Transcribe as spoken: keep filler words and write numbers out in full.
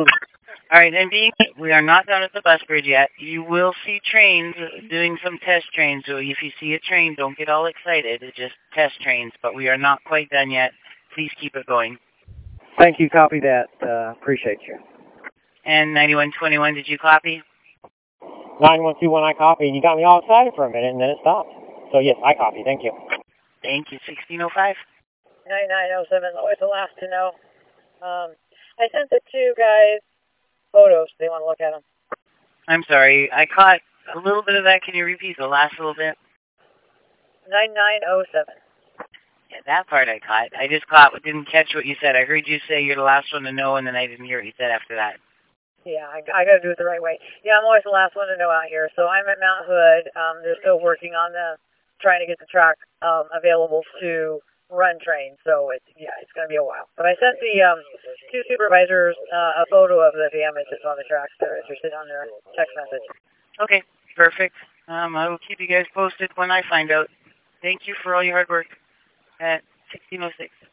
All right, and being we are not done at the bus bridge yet. You will see trains doing some test trains. So if you see a train, don't get all excited. It's just test trains, but we are not quite done yet. Please keep it going. Thank you. Copy that. Uh, appreciate you. And ninety-one twenty-one, did you copy? nine one two one, I copy. You got me all excited for a minute, and then it stopped. So, yes, I copy. Thank you. Thank you. sixteen oh five. ninety-nine oh seven, always the last to know. Um, I sent the two guys photos. They want to look at them. I'm sorry. I caught a little bit of that. Can you repeat the last little bit? ninety-nine oh seven. Yeah, that part I caught. I just caught, but didn't catch what you said. I heard you say you're the last one to know, and then I didn't hear what you said after that. Yeah, I, I got to do it the right way. Yeah, I'm always the last one to know out here. So I'm at Mount Hood. Um, they're still working on the trying to get the track um, available to run trains. So it's yeah, it's going to be a while. But I sent the um, two supervisors uh, a photo of the damage that's on the tracks. They're interested on their text message. Okay, perfect. Um, I will keep you guys posted when I find out. Thank you for all your hard work at sixteen oh six.